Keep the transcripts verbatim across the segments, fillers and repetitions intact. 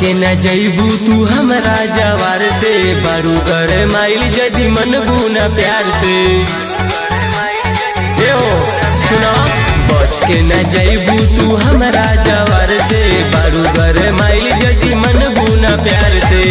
के न जइबू तू हमरा जवार से, बारू कर माइल जदी मन बुना प्यार से। ए ओ सुना, बच के न जइबू तू हमरा जवार से, बारू कर माइल जदी मन बुना प्यार से।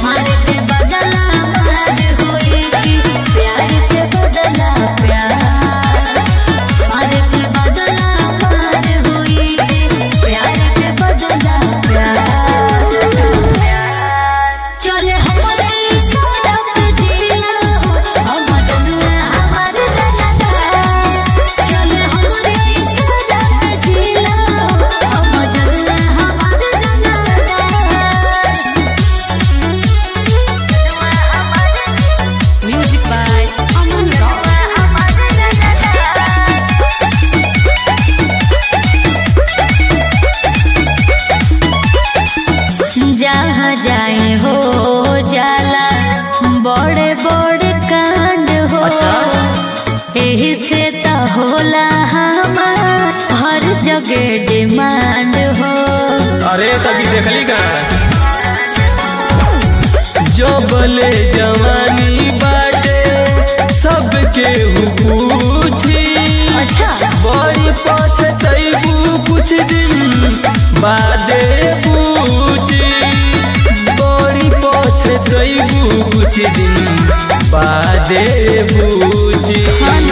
जहाँ जाए हो जाला बड़े बड़े कांड हो। अच्छा। यही से तो होला हमार हर जगह डिमांड हो। अरे तभी देखली का जो बोले जवानी बाटे सबके पूछी। अच्छा। बड़ी पछतइबू कुछ दिन बादे पूछी, बड़ी पछतइबू कुछ दिन बादे पूछी।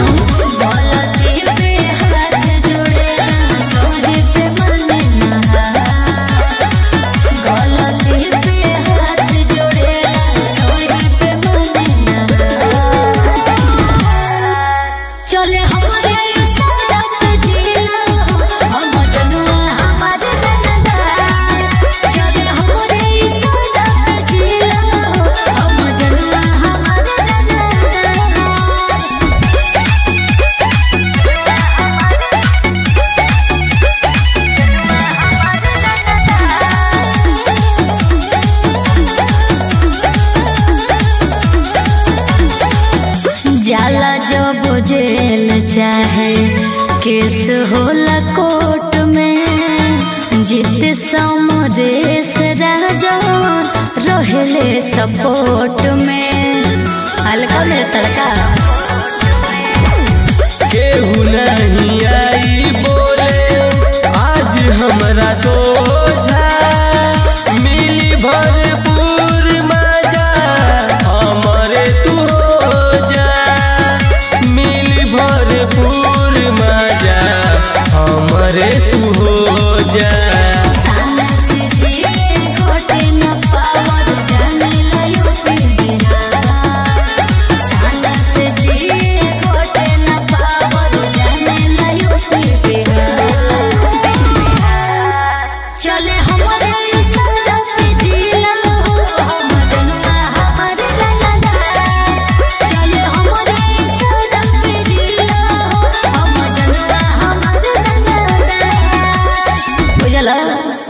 जाला जब जेल चाहे केस होला कोर्ट में, जित समरेश राजा रहले सपोर्ट में। हल्का में तड़का